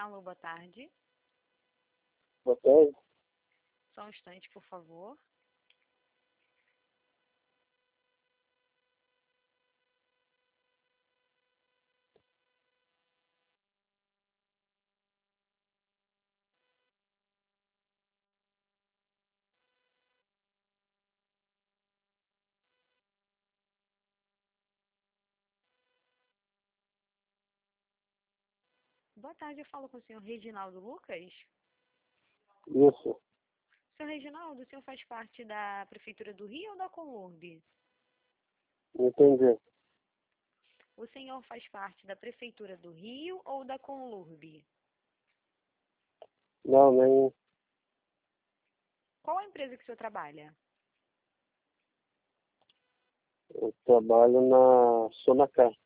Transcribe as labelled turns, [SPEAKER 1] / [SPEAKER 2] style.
[SPEAKER 1] Alô, boa tarde.
[SPEAKER 2] Boa tarde.
[SPEAKER 1] Só um instante, por favor. Boa tarde, eu falo com o senhor Reginaldo Lucas.
[SPEAKER 2] Isso,
[SPEAKER 1] Senhor Reginaldo, o senhor faz parte da Prefeitura do Rio ou da Conlurb?
[SPEAKER 2] entendi.
[SPEAKER 1] O senhor faz parte da Prefeitura do Rio ou da Conlurb?
[SPEAKER 2] Não, nem.
[SPEAKER 1] Qual a empresa que o senhor trabalha?
[SPEAKER 2] Eu trabalho na Sonacar.